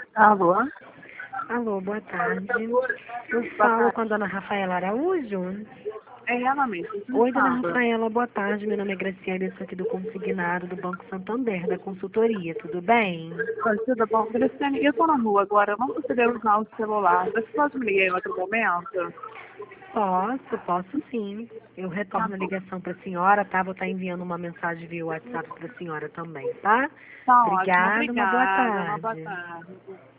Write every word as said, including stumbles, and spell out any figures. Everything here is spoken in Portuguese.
Alô? Alô, boa tarde. Eu falo com a dona Rafaela Araújo. É ela mesmo. quem Oi, dona fala? Rafaela, boa tarde. Meu nome é Graciela, eu sou aqui do Consignado do Banco Santander, da consultoria. Tudo bem? Oi, tudo bom? Graciane, eu tô na rua agora, eu não vou poder usar o celular. Você pode me ligar em outro momento? Posso, posso sim. Eu Tá retorno a bom. ligação para a senhora, tá? Vou estar enviando uma mensagem via WhatsApp para a senhora também, tá? Tá ótimo, Obrigada, uma boa obrigada. Uma boa tarde. tarde.